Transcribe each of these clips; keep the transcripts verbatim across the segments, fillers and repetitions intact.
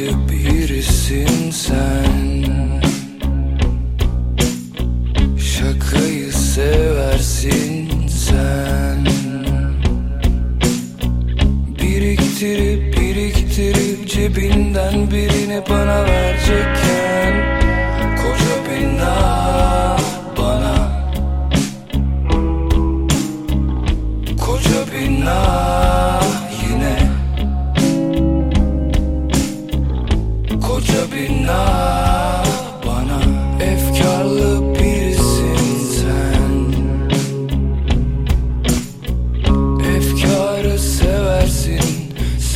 Şakacı birisin sen, şakayı seversin sen. Biriktirip biriktirip cebinden birini bana verecekken koca bina bana, koca bina yine, koca bina bana. Efkarlı birisin sen, efkarı seversin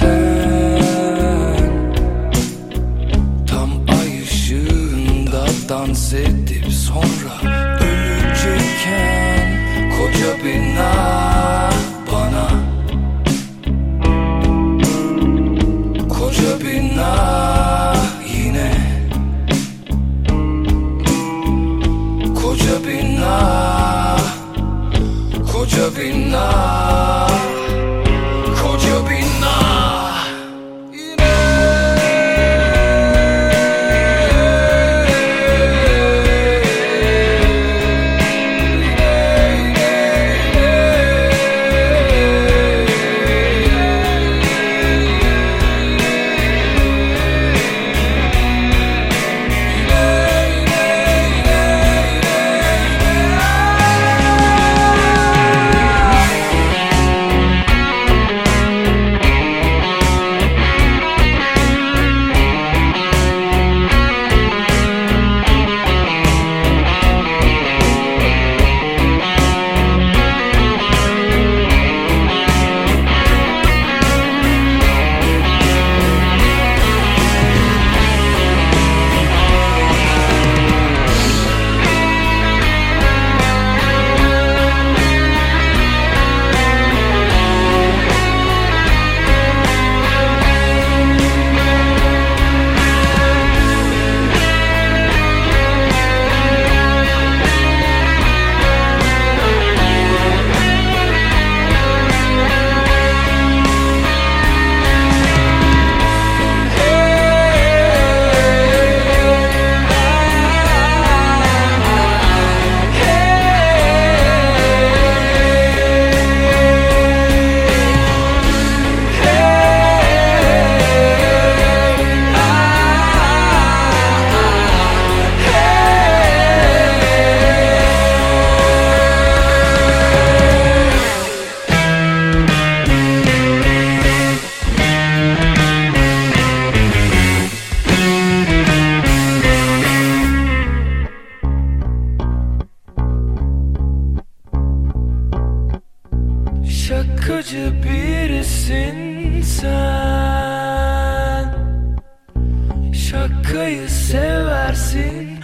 sen. Tam ay ışığında dans edip sonra ölecekken koca bina bana, koca bina yine, koca bina, koca bina, koca bina yine. Şakacı birisin sen, şakayı seversin